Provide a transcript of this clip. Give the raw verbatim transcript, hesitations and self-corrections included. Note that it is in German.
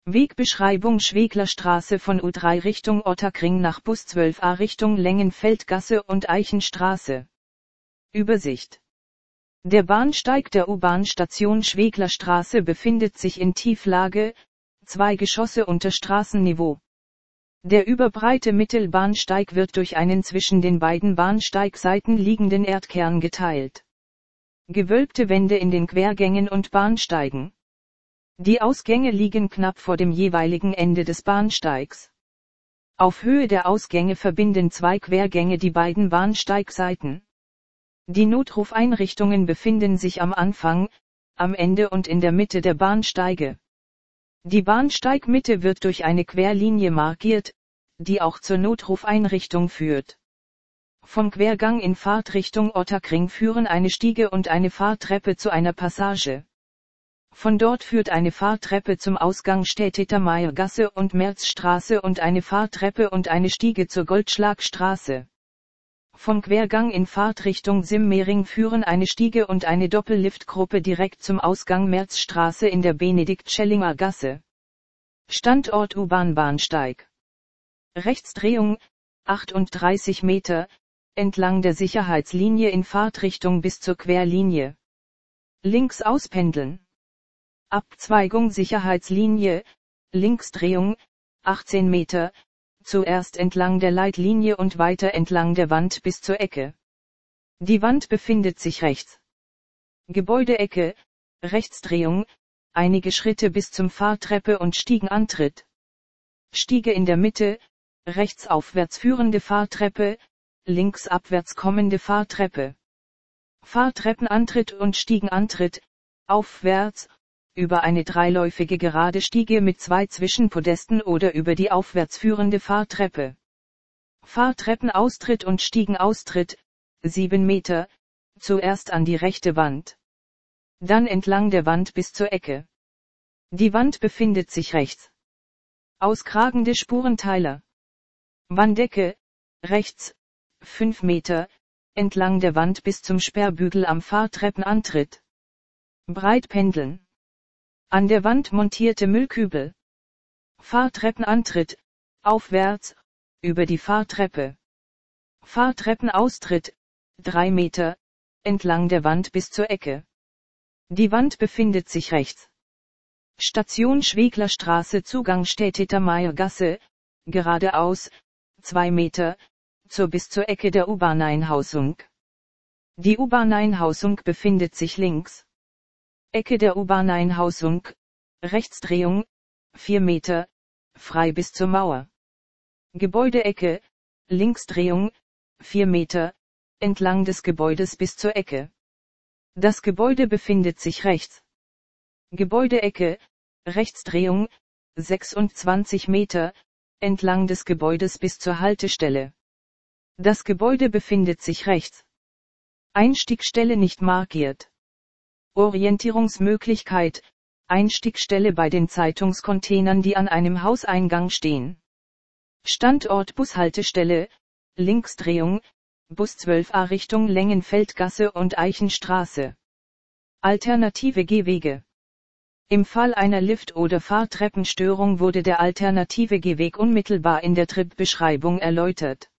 Wegbeschreibung: Schweglerstraße von U drei Richtung Ottakring nach Bus zwölf a Richtung Längenfeldgasse und Eichenstraße. Übersicht. Der Bahnsteig der U-Bahn-Station Schweglerstraße befindet sich in Tieflage, zwei Geschosse unter Straßenniveau. Der überbreite Mittelbahnsteig wird durch einen zwischen den beiden Bahnsteigseiten liegenden Erdkern geteilt. Gewölbte Wände in den Quergängen und Bahnsteigen. Die Ausgänge liegen knapp vor dem jeweiligen Ende des Bahnsteigs. Auf Höhe der Ausgänge verbinden zwei Quergänge die beiden Bahnsteigseiten. Die Notrufeinrichtungen befinden sich am Anfang, am Ende und in der Mitte der Bahnsteige. Die Bahnsteigmitte wird durch eine Querlinie markiert, die auch zur Notrufeinrichtung führt. Vom Quergang in Fahrtrichtung Ottakring führen eine Stiege und eine Fahrtreppe zu einer Passage. Von dort führt eine Fahrtreppe zum Ausgang Städtiter Meiergasse und Märzstraße und eine Fahrtreppe und eine Stiege zur Goldschlagstraße. Vom Quergang in Fahrtrichtung Simmering führen eine Stiege und eine Doppelliftgruppe direkt zum Ausgang Märzstraße in der Benedikt-Schellinger Gasse. Standort U-Bahn-Bahnsteig. Rechtsdrehung, achtunddreißig Meter, entlang der Sicherheitslinie in Fahrtrichtung bis zur Querlinie. Links auspendeln. Abzweigung Sicherheitslinie, Linksdrehung, achtzehn Meter, zuerst entlang der Leitlinie und weiter entlang der Wand bis zur Ecke. Die Wand befindet sich rechts. Gebäudeecke, Rechtsdrehung, einige Schritte bis zum Fahrtreppe und Stiegenantritt. Stiege in der Mitte, rechts aufwärts führende Fahrtreppe, links abwärts kommende Fahrtreppe. Fahrtreppenantritt und Stiegenantritt, aufwärts, über eine dreiläufige gerade Stiege mit zwei Zwischenpodesten oder über die aufwärts führende Fahrtreppe. Fahrtreppenaustritt und Stiegenaustritt, sieben Meter, zuerst an die rechte Wand. Dann entlang der Wand bis zur Ecke. Die Wand befindet sich rechts. Auskragende Spurenteiler. Wandecke, rechts, fünf Meter, entlang der Wand bis zum Sperrbügel am Fahrtreppenantritt. Breitpendeln. An der Wand montierte Müllkübel. Fahrtreppenantritt, aufwärts, über die Fahrtreppe. Fahrtreppenaustritt, drei Meter, entlang der Wand bis zur Ecke. Die Wand befindet sich rechts. Station Schweglerstraße Zugang Städtiter Meiergasse, geradeaus, zwei Meter, zur bis zur Ecke der U-Bahn-Einhausung. Die U-Bahn-Einhausung befindet sich links. Ecke der U-Bahn-Einhausung, Rechtsdrehung, vier Meter, frei bis zur Mauer. Gebäudeecke, Linksdrehung, vier Meter, entlang des Gebäudes bis zur Ecke. Das Gebäude befindet sich rechts. Gebäudeecke, Rechtsdrehung, sechsundzwanzig Meter, entlang des Gebäudes bis zur Haltestelle. Das Gebäude befindet sich rechts. Einstiegstelle nicht markiert. Orientierungsmöglichkeit, Einstiegstelle bei den Zeitungscontainern, die an einem Hauseingang stehen. Standort Bushaltestelle, Linksdrehung, Bus zwölf a Richtung Längenfeldgasse und Eichenstraße. Alternative Gehwege. Im Fall einer Lift- oder Fahrtreppenstörung wurde der alternative Gehweg unmittelbar in der Tripbeschreibung erläutert.